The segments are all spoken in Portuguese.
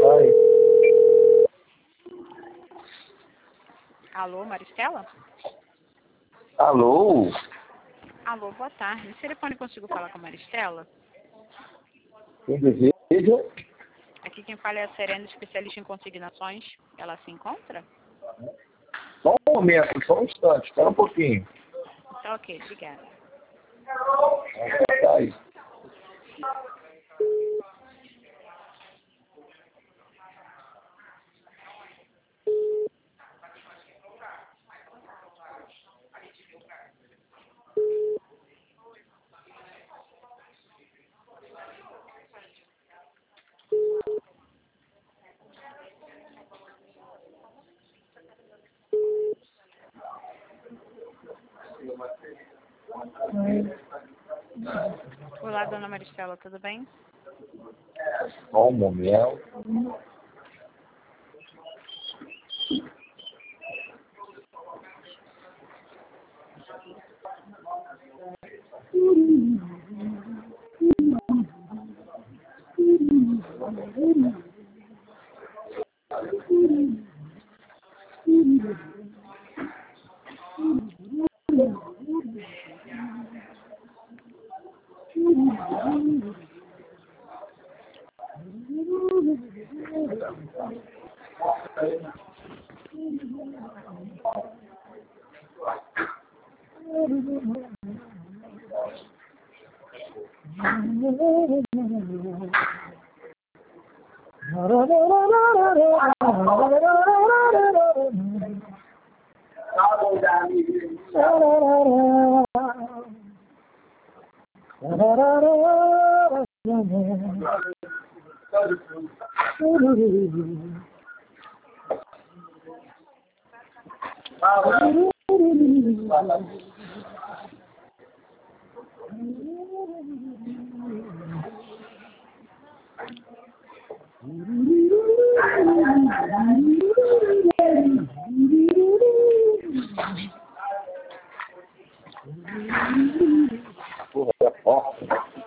vai. Alô, Maristela? Alô? Alô, boa tarde. No telefone consigo falar com a Maristela? Quem deseja? Aqui quem fala é a Serena, especialista em consignações. Ela se encontra? Só um momento, só um instante, espera um pouquinho. Tá ok, obrigada. Tá aí. Olá, dona Maristela, tudo bem? Só um momento. Porra, é forte.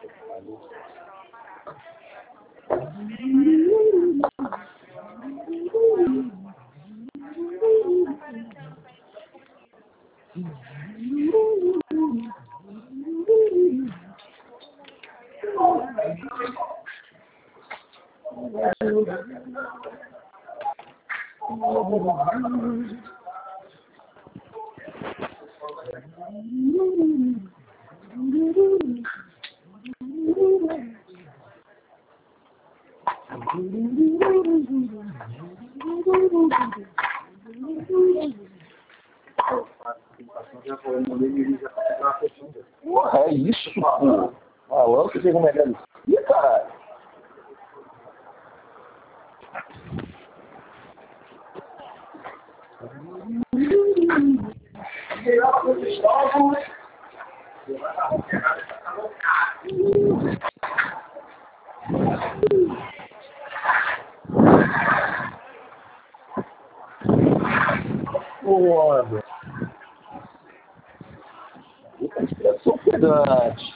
Porra, é isso, pô. Malandro, você tem como é que é isso? Ih, caralho. Porra, velho. Eu sou pedante.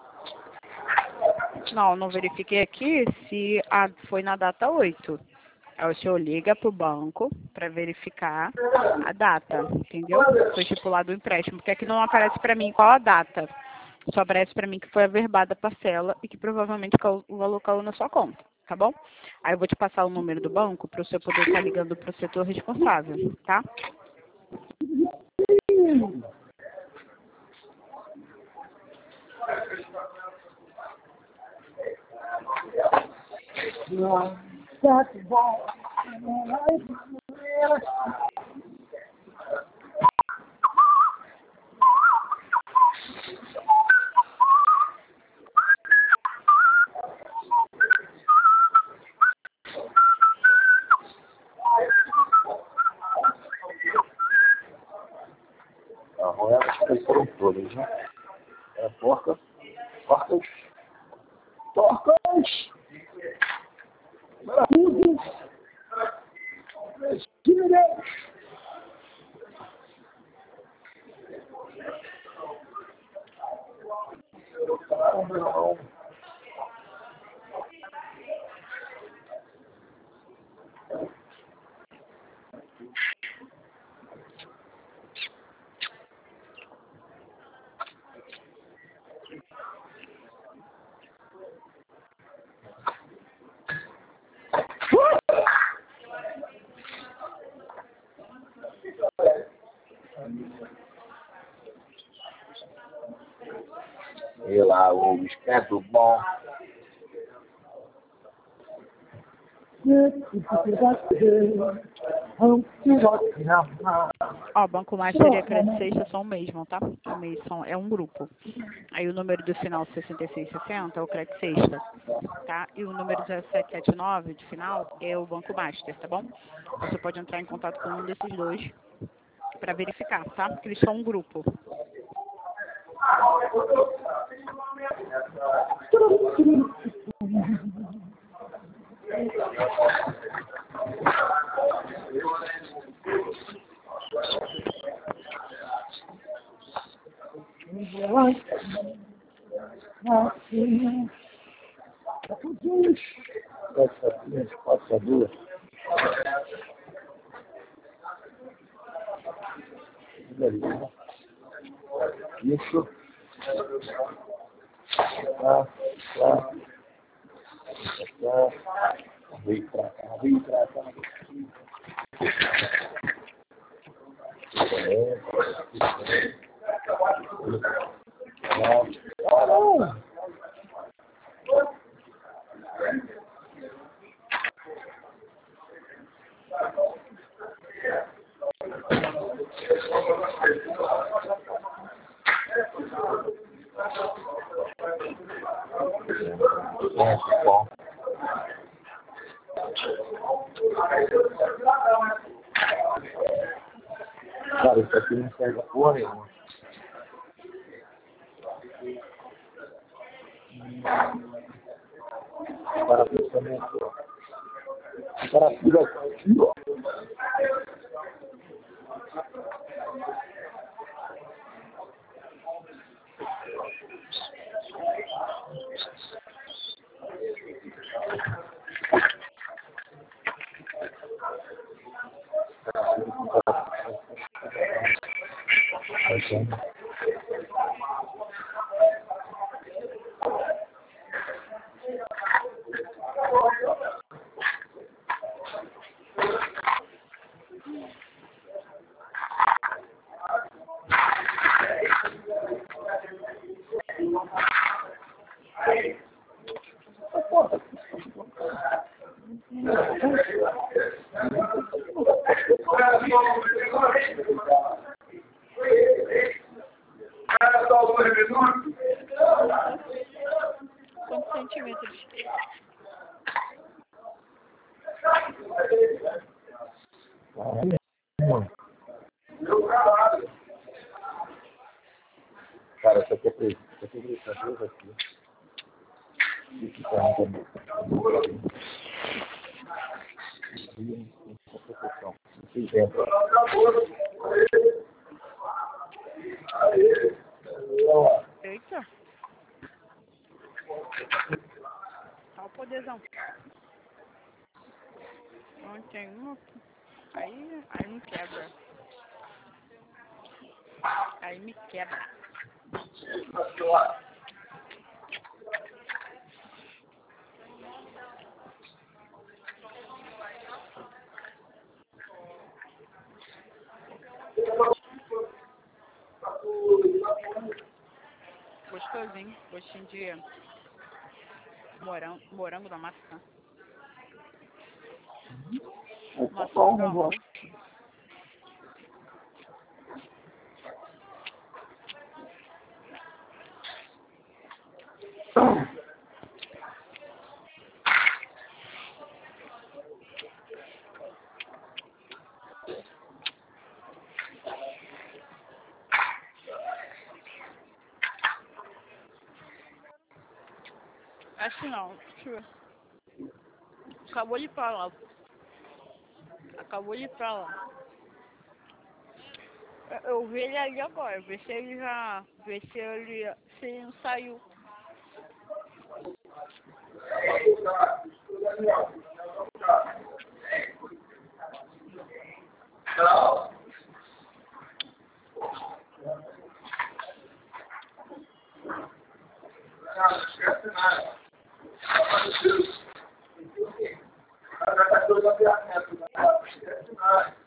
Não verifiquei aqui se foi na data 8. Aí o senhor liga para o banco para verificar a data, entendeu? Foi estipulado o empréstimo, porque aqui não aparece para mim qual a data. Só aparece para mim que foi averbada a parcela e que provavelmente o valor caiu na sua conta, tá bom? Aí eu vou te passar o número do banco para o senhor poder estar ligando para o setor responsável, tá? A moeda que foram todas, né? É porcas. Maravilhas. E lá, o esquerdo bom. Ó, Banco Master e a Credit Sexta são o mesmo, tá? É um grupo. Aí o número do final 6660 é o Credit Sexta, tá? E o número 1779 de final é o Banco Master, tá bom? Você pode entrar em contato com um desses dois para verificar, tá? Porque eles são um grupo. Pode ser duas. Isso. Tá. Vem pra cá. Bom. Cara, isso aqui não serve a porra nenhuma. Para pensamento, ó. Para tudo aqui, ó. Quantos centímetros? Cara, essa aqui é presa. Essa aqui é presa aqui. Isso tá também. Eita. Olha o poderzão. Não tem uma. Aí me quebra. Aí me quebra. Gostosinho, gostinho de morango da maçã. Maçã do amor. Acho não, deixa eu ver. Acabou de ir pra lá. Acabou de ir pra lá. Eu vi ele ali agora, ver se ele já. Ver se ele. Se ele não saiu. Não,